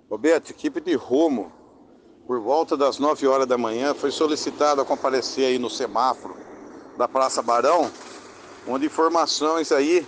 Roberto, equipe de rumo, por volta das 9 horas da manhã, foi solicitado a comparecer aí no semáforo da Praça Barão, onde informações aí,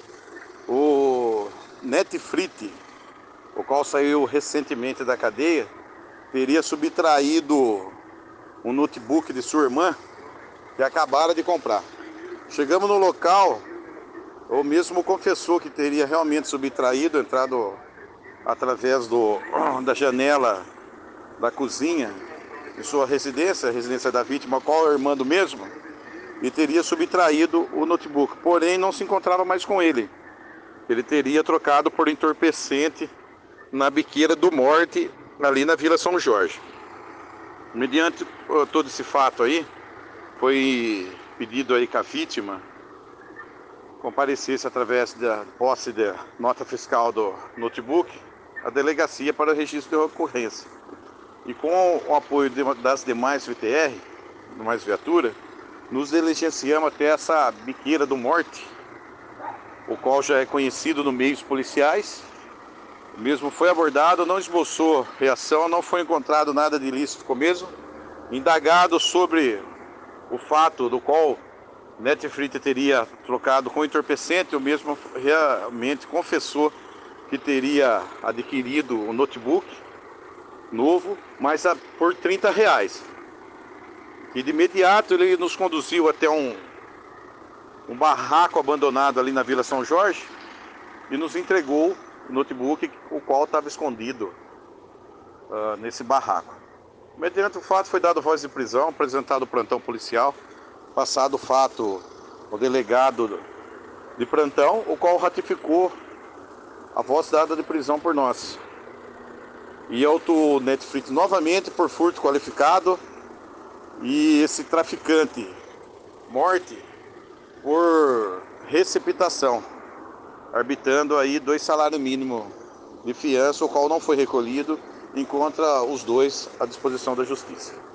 o Netflix, o qual saiu recentemente da cadeia, teria subtraído um notebook de sua irmã, que acabaram de comprar. Chegamos no local, o mesmo confessou que teria realmente subtraído, entrado através da janela da cozinha em sua residência, a residência da vítima, qual é a irmã do mesmo, e teria subtraído o notebook, porém não se encontrava mais com ele. Ele teria trocado por entorpecente na biqueira do Morte, ali na Vila São Jorge. Mediante todo esse fato aí, foi pedido aí que a vítima comparecesse através da posse da nota fiscal do notebook à delegacia para registro de ocorrência. E com o apoio das demais VTR, demais viaturas, nos diligenciamos até essa biqueira do Morte, o qual já é conhecido no meios policiais. O mesmo foi abordado, não esboçou reação, não foi encontrado nada de ilícito com o mesmo. Indagado sobre o fato do qual Netflix teria trocado com entorpecente, o mesmo realmente confessou que teria adquirido um notebook novo, mas por R$30. E de imediato ele nos conduziu até um barraco abandonado ali na Vila São Jorge e nos entregou o notebook, o qual estava escondido nesse barraco. Mediante o fato, foi dado voz de prisão, apresentado o plantão policial, passado o fato ao delegado de plantão, o qual ratificou a voz dada de prisão por nós. E autuou o Netflix novamente por furto qualificado e esse traficante Morte por receptação, arbitrando aí 2 salários mínimos de fiança, o qual não foi recolhido, encontra os dois à disposição da justiça.